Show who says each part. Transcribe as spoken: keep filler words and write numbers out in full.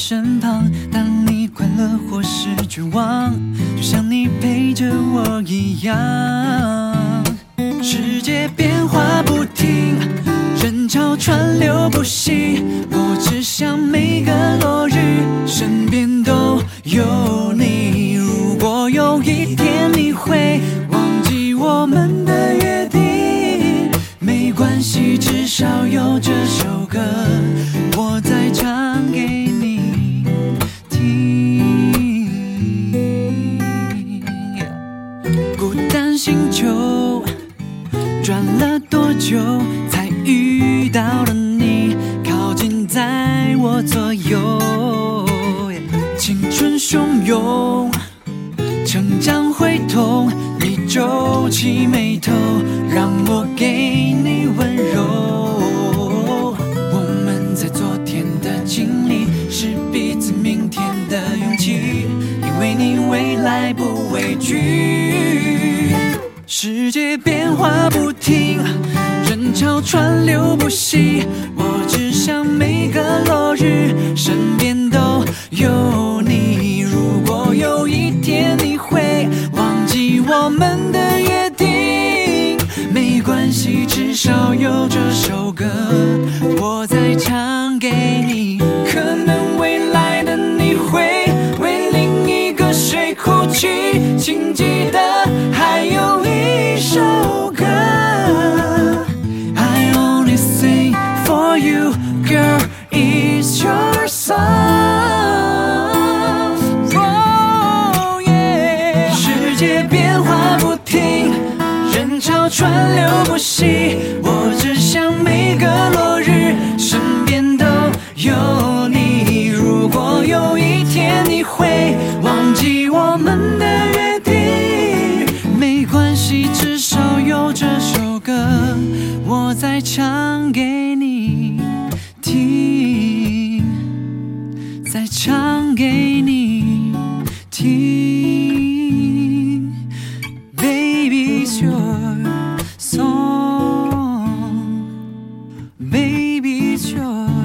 Speaker 1: 身旁，当你快乐或是绝望，就像你陪着我一样。世界变化不停，人潮川流不息，我只想每个落日身边都有你。如果有一天你会忘记我们的约定，没关系，至少有这首歌我在唱给你听。孤单星球转了多久才遇到了你，靠近在我左右。青春汹涌，成长会痛，你皱起眉头，让我给你温柔。我们在昨天的经历，是彼此明天的勇气，因为你未来不畏惧。世界变化不停，人潮川流不息，我只想每个落日身边都有你。如果有一天你会忘记我们的约定，没关系，至少有这首歌我在唱给你。可能未来的你会为另一个谁哭泣，请记得还有一首歌 I only sing for you, girl, it's your song. Oh yeah. 世界变化不停，人潮川流不息，我只想每个落日身边都有你。如果有一天你会忘记我们的约定，没关系，至少有这首歌我在唱给你听，在唱给你听。 Baby, it's your song. Baby, it's your